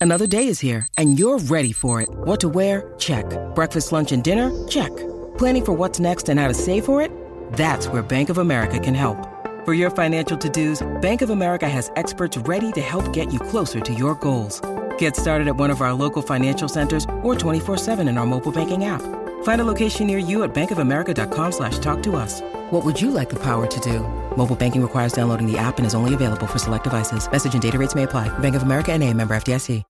Another day is here, and you're ready for it. What to wear? Check. Breakfast, lunch, and dinner? Check. Planning for what's next and how to save for it? That's where Bank of America can help. For your financial to-dos, Bank of America has experts ready to help get you closer to your goals. Get started at one of our local financial centers or 24/7 in our mobile banking app. Find a location near you at bankofamerica.com/talktous. What would you like the power to do? Mobile banking requires downloading the app and is only available for select devices. Message and data rates may apply. Bank of America N.A., member FDIC.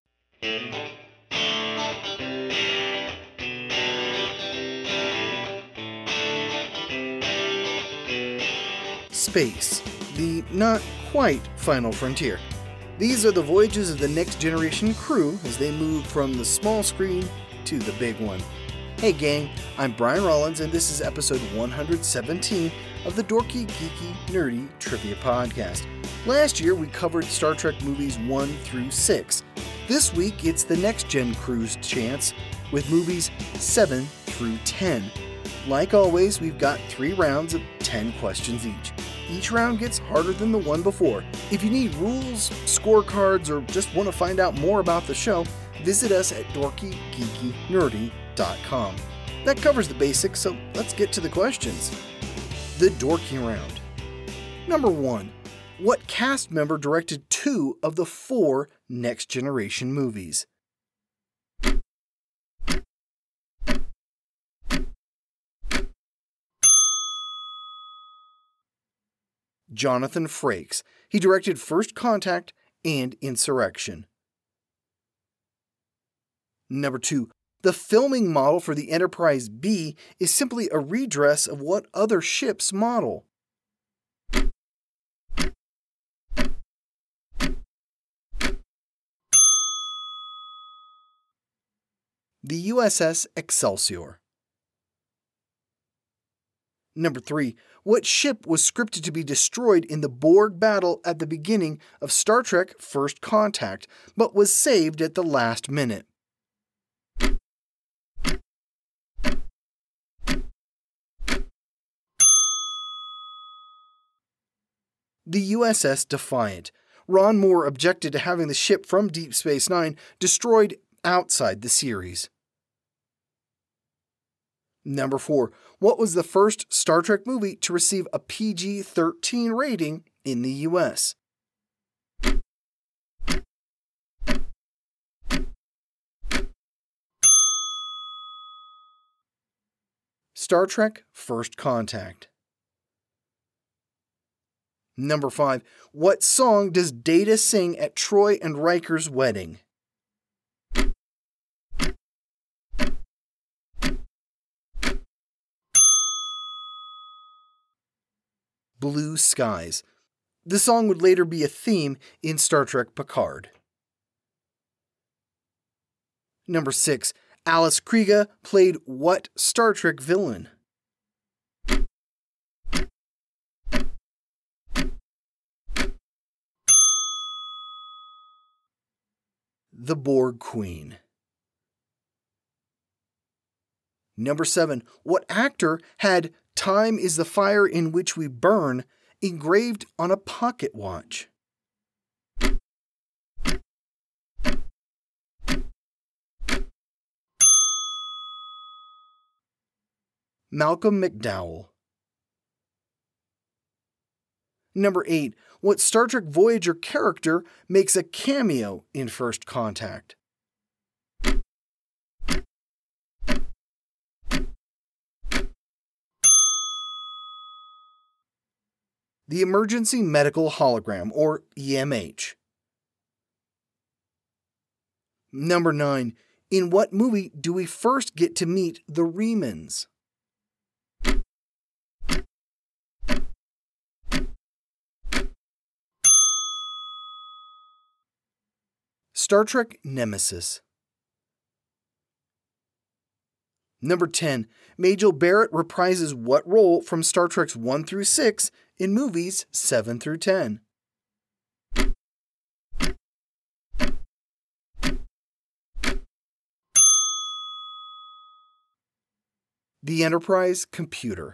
Space, the not quite final frontier. These are the voyages of the next generation crew as they move from the small screen to the big one. Hey gang, I'm Brian Rollins and this is episode 117 of the Dorky, Geeky, Nerdy Trivia Podcast. Last year we covered Star Trek movies 1 through 6. This week it's the next gen crew's chance with movies 7 through 10. Like always, we've got 3 rounds of 10 questions each. Each round gets harder than the one before. If you need rules, scorecards, or just want to find out more about the show, visit us at dorkygeekynerdy.com. That covers the basics, so let's get to the questions. The Dorky Round. Number 1. What cast member directed 2 of the 4 Next Generation movies? Jonathan Frakes. He directed First Contact and Insurrection. Number 2. The filming model for the Enterprise B is simply a redress of what other ship's model? The USS Excelsior. Number 3. What ship was scripted to be destroyed in the Borg battle at the beginning of Star Trek First Contact, but was saved at the last minute? The USS Defiant. Ron Moore objected to having the ship from Deep Space Nine destroyed outside the series. Number 4. What was the first Star Trek movie to receive a PG-13 rating in the US? Star Trek First Contact. Number 5. What song does Data sing at Troy and Riker's wedding? Blue Skies. The song would later be a theme in Star Trek Picard. Number 6. Alice Krige played what Star Trek villain? The Borg Queen. Number 7. What actor had "Time is the fire in which we burn" engraved on a pocket watch? Malcolm McDowell. Number 8. What Star Trek Voyager character makes a cameo in First Contact? The Emergency Medical Hologram, or EMH. Number 9. In what movie do we first get to meet the Remans? Star Trek Nemesis. Number 10. Majel Barrett reprises what role from Star Treks 1 through 6 in movies 7 through 10? The Enterprise Computer.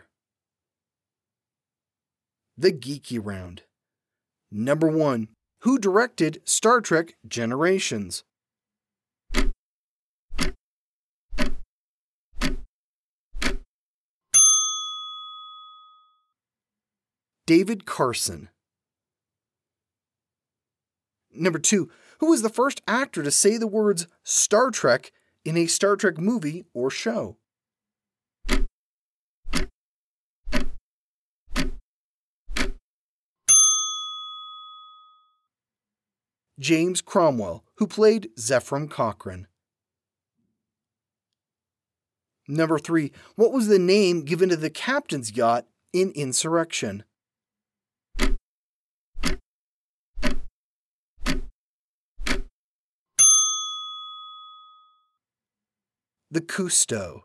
The Geeky Round. Number 1. Who directed Star Trek Generations? David Carson. Number 2. Who was the first actor to say the words Star Trek in a Star Trek movie or show? James Cromwell, who played Zefram Cochrane. Number 3. What was the name given to the captain's yacht in Insurrection? The Cousteau.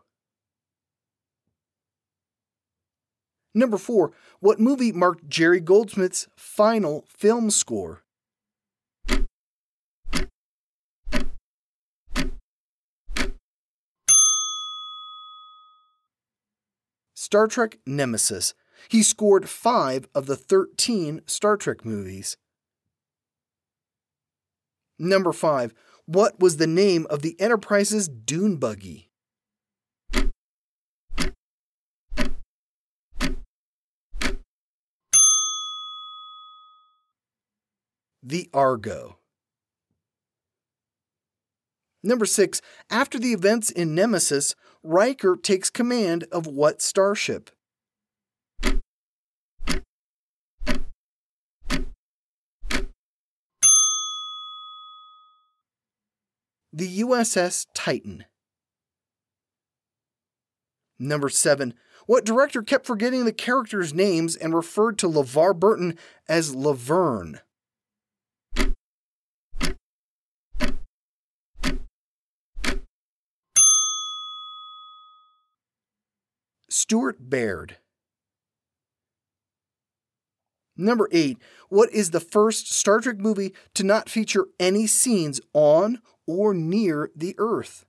Number 4. What movie marked Jerry Goldsmith's final film score? Star Trek Nemesis. He scored 5 of the 13 Star Trek movies. Number 5. What was the name of the Enterprise's dune buggy? The Argo. Number 6. After the events in Nemesis, Riker takes command of what starship? The USS Titan. Number 7. What director kept forgetting the characters' names and referred to LeVar Burton as Laverne? Stuart Baird. Number 8. What is the first Star Trek movie to not feature any scenes on or near the Earth?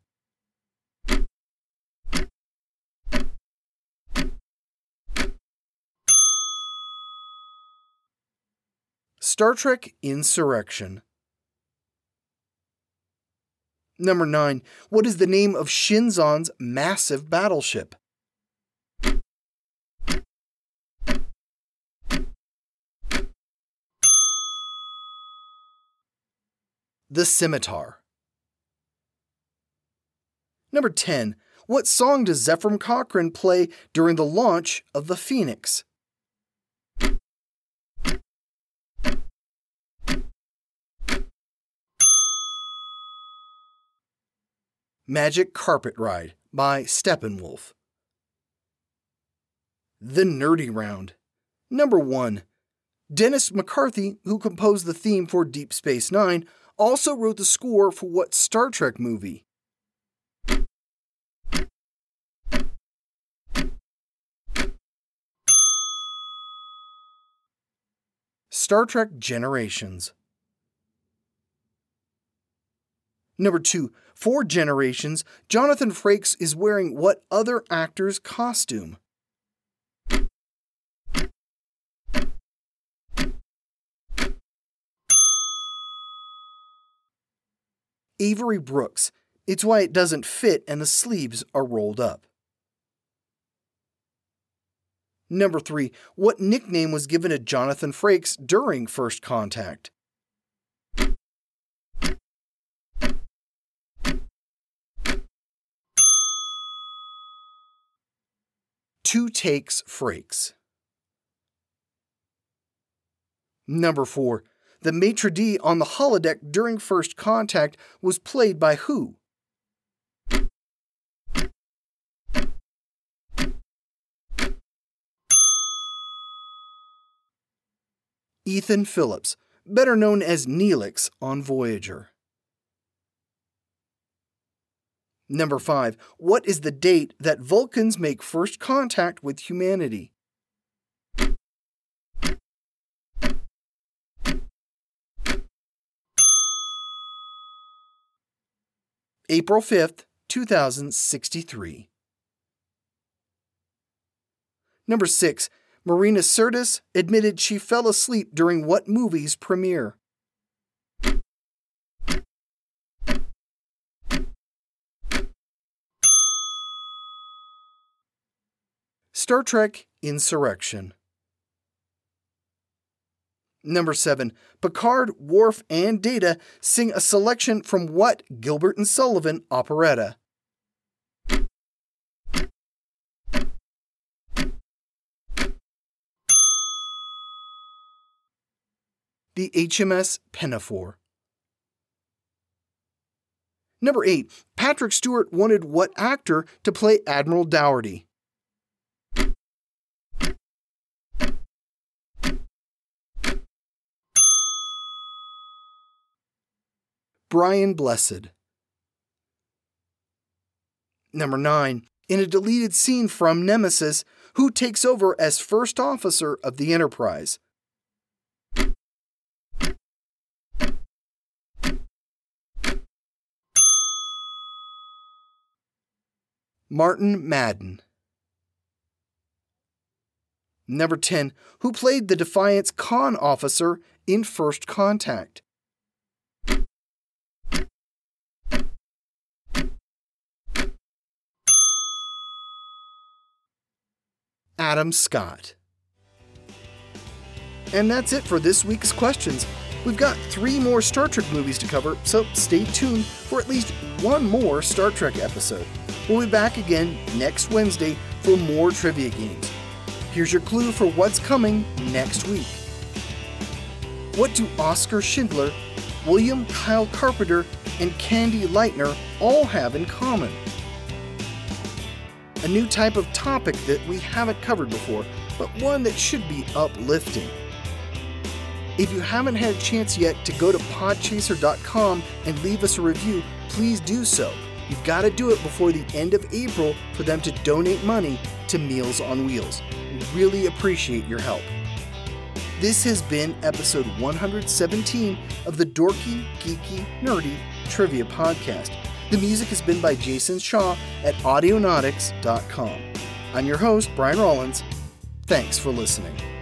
Star Trek Insurrection. Number 9. What is the name of Shinzon's massive battleship? The Scimitar. Number 10. What song does Zefram Cochrane play during the launch of the Phoenix? Magic Carpet Ride by Steppenwolf. The Nerdy Round. Number 1. Dennis McCarthy, who composed the theme for Deep Space Nine, also wrote the score for what Star Trek movie? Star Trek Generations. Number 2. For Generations, Jonathan Frakes is wearing what other actor's costume? Avery Brooks. It's why it doesn't fit and the sleeves are rolled up. Number 3. What nickname was given to Jonathan Frakes during First Contact? Two Takes Frakes. Number 4. The maitre d' on the holodeck during First Contact was played by who? Ethan Phillips, better known as Neelix on Voyager. Number 5. What is the date that Vulcans make first contact with humanity? April 5th, 2063. Number 6. Marina Sirtis admitted she fell asleep during what movie's premiere? Star Trek Insurrection. Number 7. Picard, Worf, and Data sing a selection from what Gilbert and Sullivan operetta? The HMS Pinafore. Number 8. Patrick Stewart wanted what actor to play Admiral Dougherty? Brian Blessed. Number 9. In a deleted scene from Nemesis, who takes over as first officer of the Enterprise? Martin Madden. Number 10. Who played the Defiance con officer in First Contact? Adam Scott. And that's it for this week's questions. We've got 3 more Star Trek movies to cover, so stay tuned for at least one more Star Trek episode. We'll be back again next Wednesday for more trivia games. Here's your clue for what's coming next week. What do Oscar Schindler, William Kyle Carpenter, and Candy Lightner all have in common? A new type of topic that we haven't covered before, but one that should be uplifting. If you haven't had a chance yet to go to podchaser.com and leave us a review, please do so. You've got to do it before the end of April for them to donate money to Meals on Wheels. We really appreciate your help. This has been episode 117 of the Dorky, Geeky, Nerdy Trivia Podcast. The music has been by Jason Shaw at Audionautics.com. I'm your host, Brian Rollins. Thanks for listening.